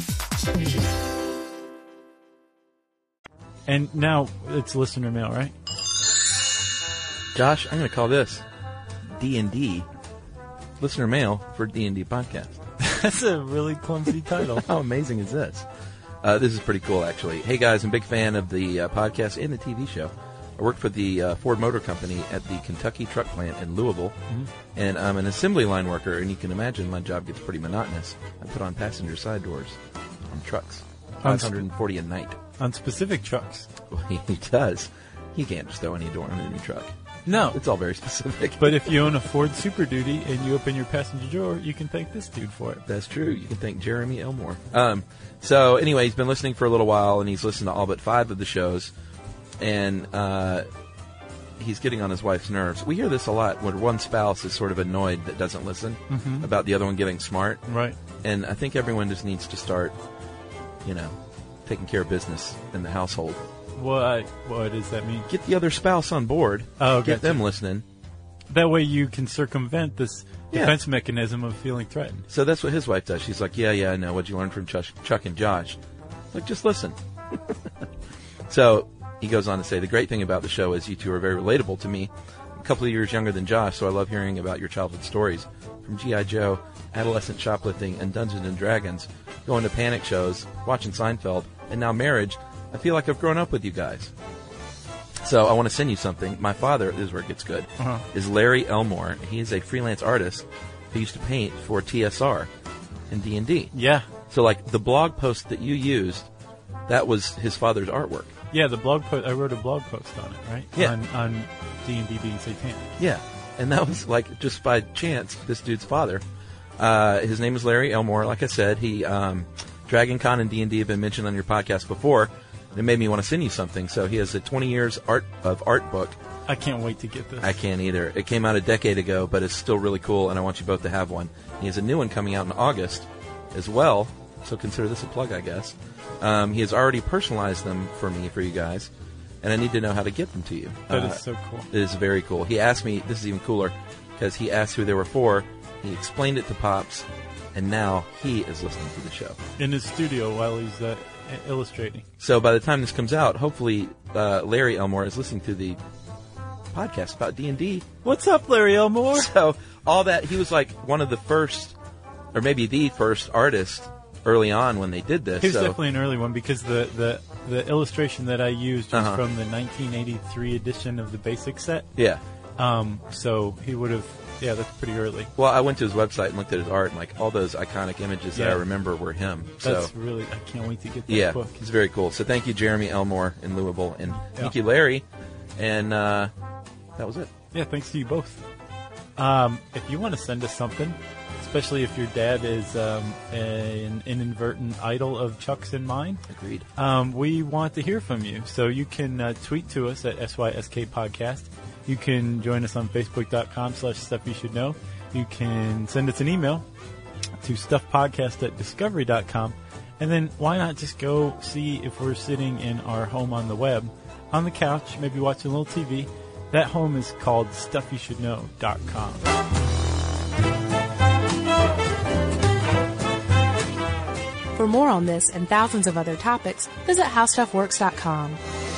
And now it's listener mail, right? Josh, I'm going to call this D and D listener mail for D and D podcast. That's a really clumsy title. How amazing is this? Uh, this is pretty cool, actually. Hey, guys, I'm a big fan of the uh, podcast and the T V show. I work for the uh, Ford Motor Company at the Kentucky Truck Plant in Louisville, mm-hmm. and I'm an assembly line worker, and you can imagine my job gets pretty monotonous. I put on passenger side doors on trucks, five hundred forty a night. On specific trucks. Well, he does. He can't just throw any door on any truck. No. It's all very specific. But if you own a Ford Super Duty and you open your passenger door, you can thank this dude for it. That's true. You can thank Jeremy Elmore. Um, so anyway, he's been listening for a little while, and he's listened to all but five of the shows, and uh, he's getting on his wife's nerves. We hear this a lot when one spouse is sort of annoyed that doesn't listen mm-hmm. about the other one getting smart. Right. And I think everyone just needs to start, you know, taking care of business in the household. What what does that mean? Get the other spouse on board. Oh, get gotcha. them listening. That way you can circumvent this yeah. defense mechanism of feeling threatened. So that's what his wife does. She's like, yeah, yeah, I know. What'd you learn from Chuck, Chuck and Josh? Like, just listen. So he goes on to say, the great thing about the show is you two are very relatable to me. A couple of years younger than Josh, so I love hearing about your childhood stories. From G I. Joe, adolescent shoplifting, and Dungeons and Dragons, going to panic shows, watching Seinfeld, and now marriage. I feel like I've grown up with you guys. So I want to send you something. My father, this is where it gets good, uh-huh. is Larry Elmore. He is a freelance artist who used to paint for T S R and D and D. Yeah. So, like, the blog post that you used, that was his father's artwork. Yeah, the blog post, I wrote a blog post on it, right? Yeah. On, on D and D being satanic. Yeah. And that was, like, just by chance, this dude's father. Uh, his name is Larry Elmore. Like I said, he, um, Dragon Con and D and D have been mentioned on your podcast before. It made me want to send you something. So he has a twenty years art of art book. I can't wait to get this. I can't either. It came out a decade ago, but it's still really cool, and I want you both to have one. He has a new one coming out in August as well, so consider this a plug, I guess. Um, he has already personalized them for me, for you guys, and I need to know how to get them to you. That uh, is so cool. It is very cool. He asked me, this is even cooler, because he asked who they were for. He explained it to Pops, and now he is listening to the show. In his studio while he's uh, illustrating. So by the time this comes out, hopefully uh, Larry Elmore is listening to the podcast about D and D. What's up, Larry Elmore? So all that, he was like one of the first, or maybe the first artist early on when they did this. He was so. definitely an early one because the, the, the illustration that I used was Uh-huh. from the nineteen eighty-three edition of the basic set. Yeah. Um, so he would have, yeah, that's pretty early. Well, I went to his website and looked at his art, and like all those iconic images that Yeah. I remember were him. So That's really, I can't wait to get that yeah, book. it's very cool. So thank you, Jeremy Elmore in Louisville, and thank Yeah. you, Larry. And uh, that was it. Yeah, thanks to you both. Um, if you want to send us something, especially if your dad is um, an inadvertent idol of Chuck's and mine, Agreed. um, we want to hear from you. So you can uh, tweet to us at S Y S K Podcast. You can join us on Facebook.com slash Stuff You Should Know. You can send us an email to stuffpodcast at discovery dot com. And then why not just go see if we're sitting in our home on the web, on the couch, maybe watching a little T V. That home is called stuff you should know dot com. For more on this and thousands of other topics, visit how stuff works dot com.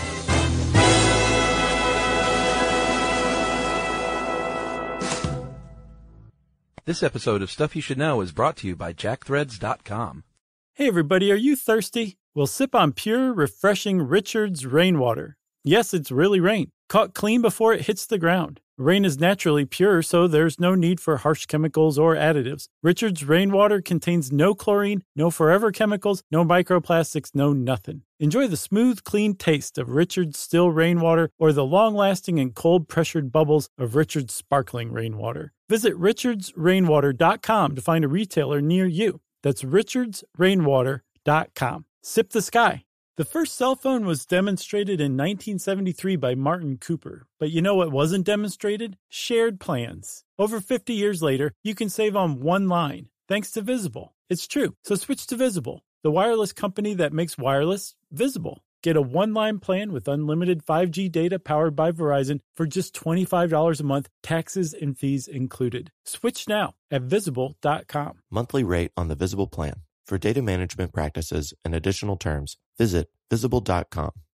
This episode of Stuff You Should Know is brought to you by jack threads dot com. Hey everybody, are you thirsty? Well, sip on pure, refreshing Richard's rainwater. Yes, it's really rain, caught clean before it hits the ground. Rain is naturally pure, so there's no need for harsh chemicals or additives. Richard's rainwater contains no chlorine, no forever chemicals, no microplastics, no nothing. Enjoy the smooth, clean taste of Richard's still rainwater or the long-lasting and cold-pressured bubbles of Richard's sparkling rainwater. Visit richards rainwater dot com to find a retailer near you. That's richards rainwater dot com. Sip the sky. The first cell phone was demonstrated in nineteen seventy-three by Martin Cooper. But you know what wasn't demonstrated? Shared plans. Over fifty years later, you can save on one line, thanks to Visible. It's true, so switch to Visible, the wireless company that makes wireless visible. Get a one-line plan with unlimited five G data powered by Verizon for just twenty-five dollars a month, taxes and fees included. Switch now at visible dot com. Monthly rate on the Visible plan. For data management practices and additional terms, visit visible dot com.